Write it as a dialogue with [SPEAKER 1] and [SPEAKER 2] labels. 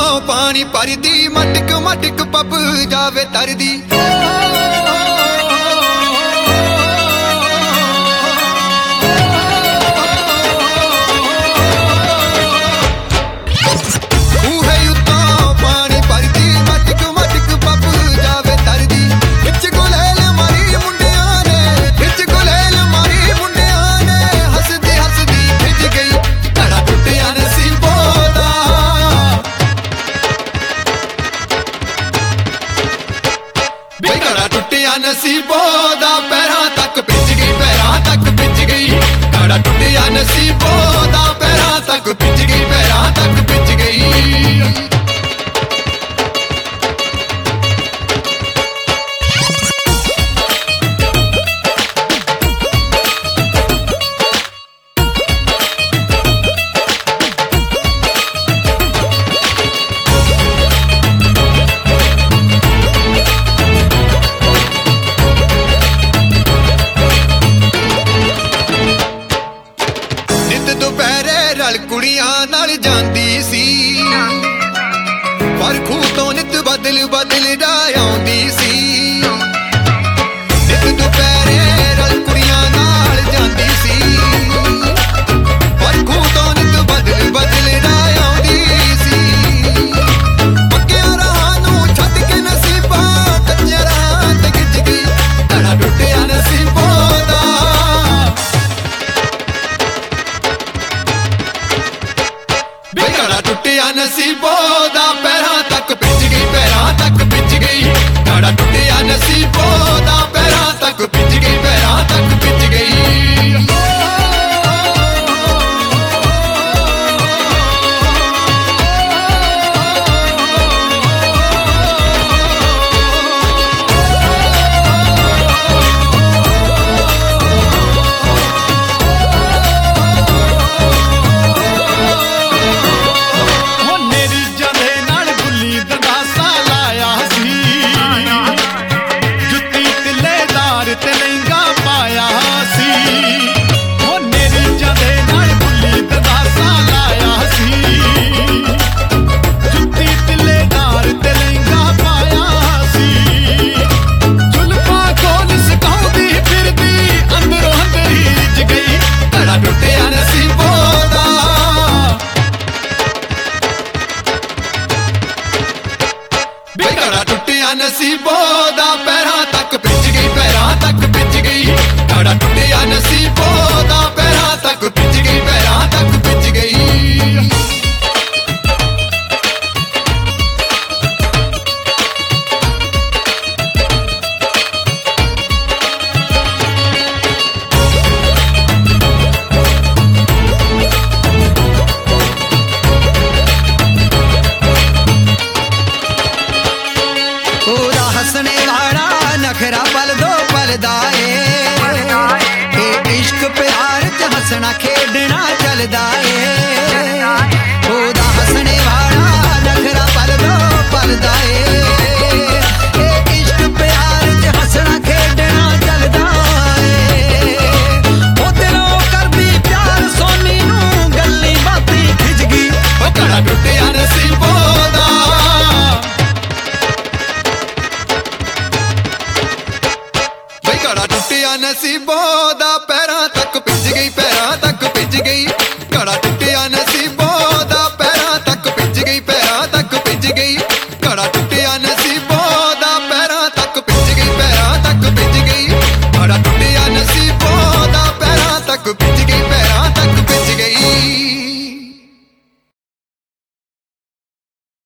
[SPEAKER 1] ਉੱਤੋਂ ਪਾਣੀ ਭਰਦੀ ਮਟਕ ਮਟਕ ਪੱਪ ਜਾਵੇ ਤਰਦੀ टुटिया नसीबों दा पैरां तक पिंज गई पैरां तक पिंज गई ताड़ा टुटिया नसीबों दा पैरां तक पिंज गई पैरां तक पिंज गई ਦੁਪਹਿਰੇ ਰਲ ਕੁੜੀਆਂ ਨਾਲ ਜਾਂਦੀ ਸੀ ਪਰ ਖੂਹ ਤੋਂ ਨਿਤ ਬਦਲ ਬਦਲ ਦਾ ਆਉਂਦੀ ਸੀ ਨਿਤ ਦੁਪਹਿਰੇ ਰਲ ਕੁੜੀਆਂ ਨਾਲ ਜਾਂਦੀ ਸੀ ਪਰ ਖੂਹ ਤੋਂ ਨਿਤ ਬਦਲ ਬਦਲ ਦਾ ਆਉਂਦੀ ਸੀ ਪੱਕਿਆਂ ਰਾਹਾਂ ਨੂੰ ਛੱਡ ਕੇ ਨਸੀਬਾਂ ਕੱਚਿਆਂ ਰਾਹਾਂ ਤੇ ਗਿੱਜ ਗਈ ਤਾੜਾ ਟੁੱਟਿਆ ਨਸੀਬੋਂ ਦਾ टुटिया नसीबों दा पैरां तक पिंज गई पैरां तक पिंज गई ताड़ा टुटिया नसीबों दा पैरां तक पिंज गई पैरां तक पिंज गई टुटिया नसीबों दा पैरां तक पिंज गई पैरां तक पिंज गई ताड़ा टुटिया नसीबों दा पैरां तक पिंज गई पैरां तक पिंज गई हसने वाला नखरा पल दो पलदा ए इश्क प्यार च हसना